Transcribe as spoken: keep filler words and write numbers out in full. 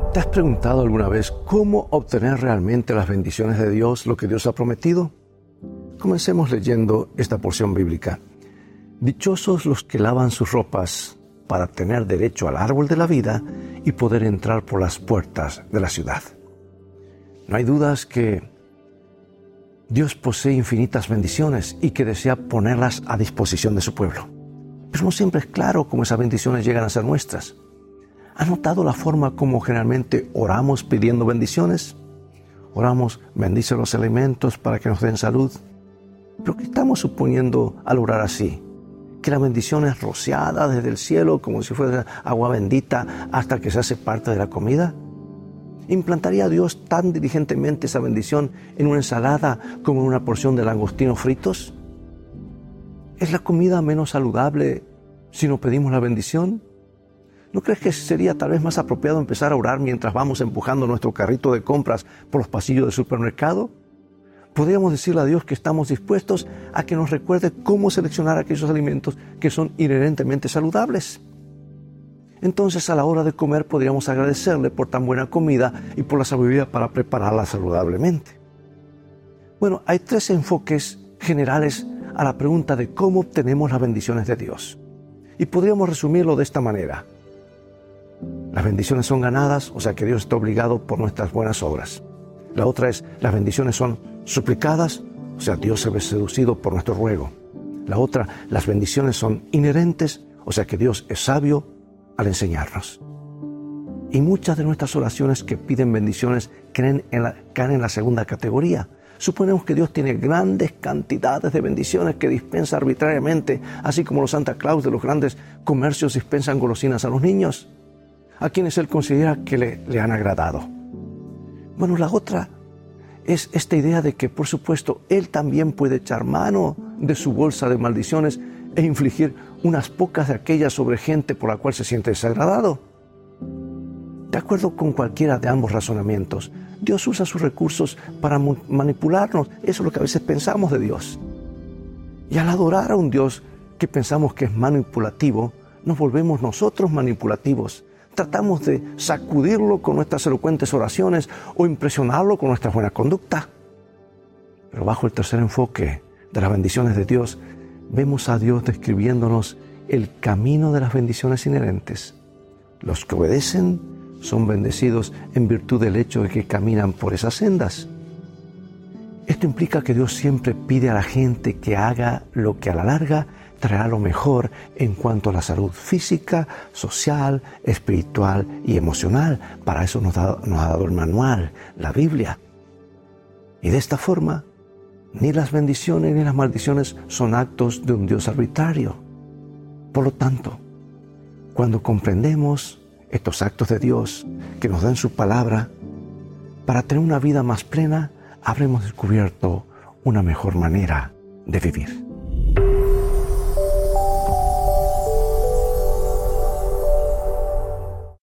¿Te has preguntado alguna vez cómo obtener realmente las bendiciones de Dios, lo que Dios ha prometido? Comencemos leyendo esta porción bíblica. Dichosos los que lavan sus ropas para tener derecho al árbol de la vida y poder entrar por las puertas de la ciudad. No hay dudas que Dios posee infinitas bendiciones y que desea ponerlas a disposición de su pueblo. Pero no siempre es claro cómo esas bendiciones llegan a ser nuestras. ¿Has notado la forma como generalmente oramos pidiendo bendiciones? Oramos, bendice los alimentos para que nos den salud. ¿Pero qué estamos suponiendo al orar así? ¿Que la bendición es rociada desde el cielo como si fuera agua bendita hasta que se hace parte de la comida? ¿Implantaría Dios tan diligentemente esa bendición en una ensalada como en una porción de langostinos fritos? ¿Es la comida menos saludable si no pedimos la bendición? ¿No crees que sería tal vez más apropiado empezar a orar mientras vamos empujando nuestro carrito de compras por los pasillos del supermercado? Podríamos decirle a Dios que estamos dispuestos a que nos recuerde cómo seleccionar aquellos alimentos que son inherentemente saludables. Entonces, a la hora de comer, podríamos agradecerle por tan buena comida y por la sabiduría para prepararla saludablemente. Bueno, hay tres enfoques generales a la pregunta de cómo obtenemos las bendiciones de Dios. Y podríamos resumirlo de esta manera. Las bendiciones son ganadas, o sea que Dios está obligado por nuestras buenas obras. La otra es, las bendiciones son suplicadas, o sea, Dios se ve seducido por nuestro ruego. La otra, las bendiciones son inherentes, o sea que Dios es sabio al enseñarnos. Y muchas de nuestras oraciones que piden bendiciones creen en la, caen en la segunda categoría. Suponemos que Dios tiene grandes cantidades de bendiciones que dispensa arbitrariamente, así como los Santa Claus de los grandes comercios dispensan golosinas a los niños, a quienes Él considera que le, le han agradado. Bueno, la otra es esta idea de que, por supuesto, Él también puede echar mano de su bolsa de maldiciones e infligir unas pocas de aquellas sobre gente por la cual se siente desagradado. De acuerdo con cualquiera de ambos razonamientos, Dios usa sus recursos para manipularnos. Eso es lo que a veces pensamos de Dios. Y al adorar a un Dios que pensamos que es manipulativo, nos volvemos nosotros manipulativos. Tratamos de sacudirlo con nuestras elocuentes oraciones o impresionarlo con nuestra buena conducta. Pero bajo el tercer enfoque de las bendiciones de Dios, vemos a Dios describiéndonos el camino de las bendiciones inherentes. Los que obedecen son bendecidos en virtud del hecho de que caminan por esas sendas. Esto implica que Dios siempre pide a la gente que haga lo que a la larga traerá lo mejor en cuanto a la salud física, social, espiritual y emocional. Para eso nos ha, nos ha dado el manual, la Biblia. Y de esta forma, ni las bendiciones ni las maldiciones son actos de un Dios arbitrario. Por lo tanto, cuando comprendemos estos actos de Dios que nos dan su palabra, para tener una vida más plena, habremos descubierto una mejor manera de vivir.